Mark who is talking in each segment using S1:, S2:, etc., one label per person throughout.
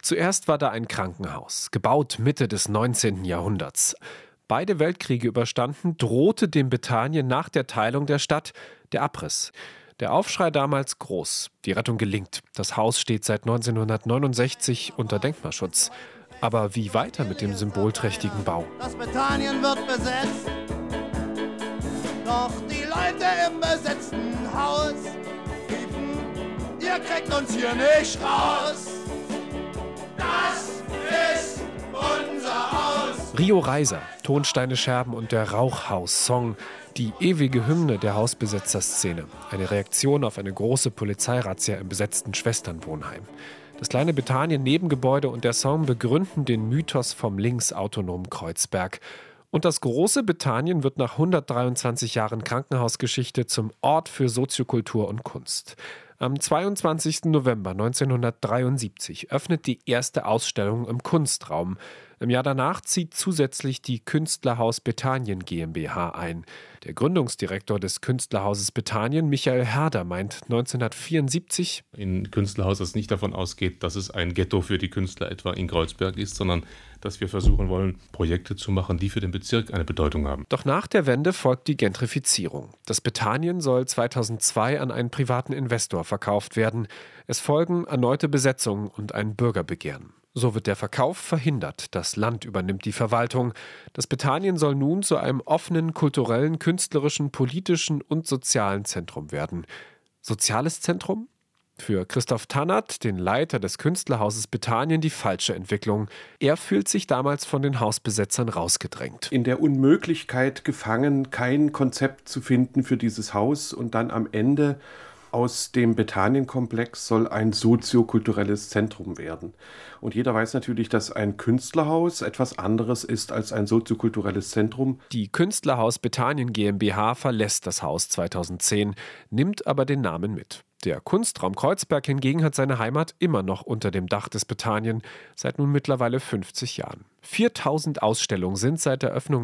S1: Zuerst war da ein Krankenhaus, gebaut Mitte des 19. Jahrhunderts. Beide Weltkriege überstanden, drohte dem Bethanien nach der Teilung der Stadt der Abriss. Der Aufschrei damals groß. Die Rettung gelingt. Das Haus steht seit 1969 unter Denkmalschutz. Aber wie weiter mit dem symbolträchtigen Bau?
S2: Das Bethanien wird besetzt, doch die Leute im besetzten Haus riefen, ihr kriegt uns hier nicht raus. Das ist unser Haus.
S1: Rio Reiser, Tonsteine Scherben und der Rauchhaus-Song. Die ewige Hymne der Hausbesetzerszene. Eine Reaktion auf eine große Polizeirazzia im besetzten Schwesternwohnheim. Das kleine Bethanien-Nebengebäude und der Song begründen den Mythos vom linksautonomen Kreuzberg. Und das große Bethanien wird nach 123 Jahren Krankenhausgeschichte zum Ort für Soziokultur und Kunst. Am 22. November 1973 öffnet die erste Ausstellung im Kunstraum. Im Jahr danach zieht zusätzlich die Künstlerhaus Bethanien GmbH ein. Der Gründungsdirektor des Künstlerhauses Bethanien, Michael Herder, meint 1974:
S3: Ein Künstlerhaus, das nicht davon ausgeht, dass es ein Ghetto für die Künstler etwa in Kreuzberg ist, sondern dass wir versuchen wollen, Projekte zu machen, die für den Bezirk eine Bedeutung haben.
S1: Doch nach der Wende folgt die Gentrifizierung. Das Bethanien soll 2002 an einen privaten Investor verkauft werden. Es folgen erneute Besetzungen und ein Bürgerbegehren. So wird der Verkauf verhindert. Das Land übernimmt die Verwaltung. Das Bethanien soll nun zu einem offenen, kulturellen, künstlerischen, politischen und sozialen Zentrum werden. Soziales Zentrum? Für Christoph Tannert, den Leiter des Künstlerhauses Bethanien, die falsche Entwicklung. Er fühlt sich damals von den Hausbesetzern rausgedrängt.
S4: In der Unmöglichkeit gefangen, kein Konzept zu finden für dieses Haus und dann am Ende aus dem Bethanien-Komplex soll ein soziokulturelles Zentrum werden. Und jeder weiß natürlich, dass ein Künstlerhaus etwas anderes ist als ein soziokulturelles Zentrum.
S1: Die Künstlerhaus Bethanien GmbH verlässt das Haus 2010, nimmt aber den Namen mit. Der Kunstraum Kreuzberg hingegen hat seine Heimat immer noch unter dem Dach des Bethanien, seit nun mittlerweile 50 Jahren. 4000 Ausstellungen sind seit der Öffnung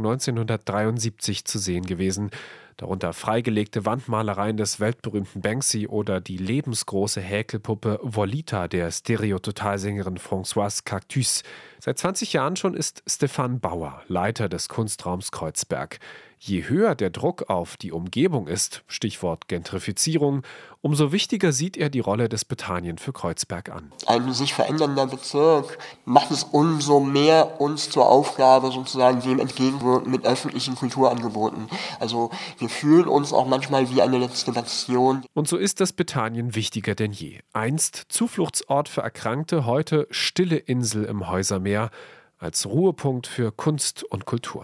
S1: 1973 zu sehen gewesen. Darunter freigelegte Wandmalereien des weltberühmten Banksy oder die lebensgroße Häkelpuppe Volita der Stereototalsängerin Françoise Cactus. Seit 20 Jahren schon ist Stefan Bauer Leiter des Kunstraums Kreuzberg. Je höher der Druck auf die Umgebung ist, Stichwort Gentrifizierung, umso wichtiger sieht er die Rolle des Bethanien für Kreuzberg an.
S5: Ein sich verändernder Bezirk macht es umso mehr uns zur Aufgabe, sozusagen dem entgegenwirken mit öffentlichen Kulturangeboten. Also wir fühlen uns auch manchmal wie eine letzte Nation.
S1: Und so ist das Bethanien wichtiger denn je. Einst Zufluchtsort für Erkrankte, heute stille Insel im Häusermeer, als Ruhepunkt für Kunst und Kultur.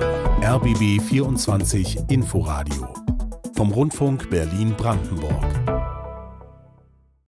S6: RBB 24 Inforadio vom Rundfunk Berlin-Brandenburg.